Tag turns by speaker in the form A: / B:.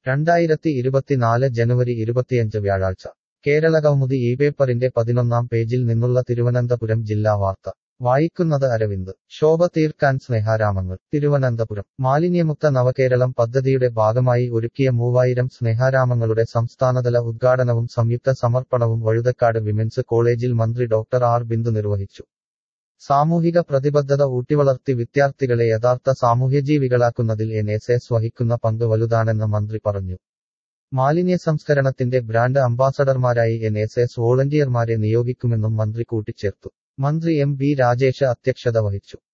A: 2024 ജനുവരി 25 വ്യാഴാഴ്ച കേരളകൗമുദി ഈ പേപ്പറിന്റെ 11-ാം പേജിൽ നിന്നുള്ള തിരുവനന്തപുരം ജില്ലാ വാർത്ത വായിക്കുന്നത് അരവിന്ദ് ശോഭ തീർക്കാൻ സ്നേഹാരാമങ്ങൾ തിരുവനന്തപുരം മാലിന്യമുക്ത നവകേരളം പദ്ധതിയുടെ ഭാഗമായി ഒരുക്കിയ 3000 സ്നേഹാരാമങ്ങളുടെ സംസ്ഥാനതല ഉദ്ഘാടനവും സംയുക്ത സമർപ്പണവും വഴുതക്കാട് വിമൻസ് കോളേജിൽ മന്ത്രി ഡോക്ടർ ആർ ബിന്ദു നിർവഹിച്ചു സാമൂഹിക പ്രതിബദ്ധത ഊട്ടിവളർത്തി വിദ്യാർത്ഥികളെ യഥാർത്ഥ സാമൂഹ്യജീവികളാക്കുന്നതിൽ NSS വഹിക്കുന്ന പങ്ക് വലുതാണെന്ന് മന്ത്രി പറഞ്ഞു മാലിന്യ സംസ്കരണത്തിന്റെ ബ്രാൻഡ് അംബാസഡർമാരായി NSS വോളണ്ടിയർമാരെ നിയോഗിക്കുമെന്നും മന്ത്രി കൂട്ടിച്ചേർത്തു മന്ത്രി MB രാജേഷ് അധ്യക്ഷത വഹിച്ചു